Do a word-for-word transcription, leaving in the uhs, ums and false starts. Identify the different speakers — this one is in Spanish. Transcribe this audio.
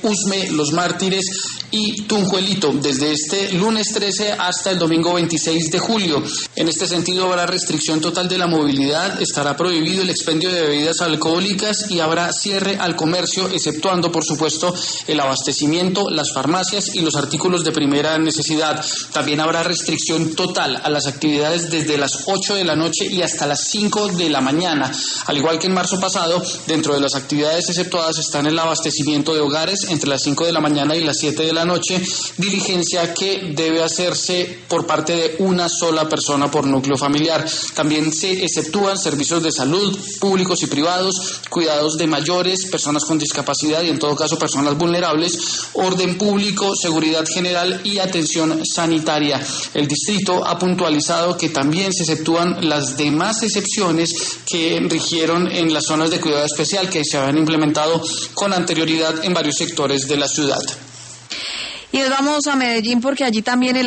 Speaker 1: Usme, Los Mártires y Tunjuelito, desde este lunes trece hasta el domingo veintiséis de julio. En este sentido, habrá restricción total de la movilidad, estará prohibido el expendio de bebidas alcohólicas y habrá cierre al comercio, exceptuando, por supuesto, el abastecimiento, las farmacias y los artículos de primera necesidad. También habrá restricción total a las actividades desde las ocho de la noche y hasta las cinco de la mañana. Al igual que en marzo pasado, dentro de las actividades exceptuadas están el abastecimiento de hogares entre las cinco de la mañana y las siete de la noche, diligencia que debe hacerse por parte de una sola persona por núcleo familiar. También se exceptúan servicios de salud públicos y privados, cuidados de mayores, personas con discapacidad y en todo caso personas vulnerables, orden público, seguridad general y atención sanitaria. El distrito ha puntualizado que también se exceptúan las demás excepciones que rigieron en las zonas de cuidado especial que se habían implementado con anterioridad en varios sectores de la ciudad.
Speaker 2: Y nos vamos a Medellín porque allí también el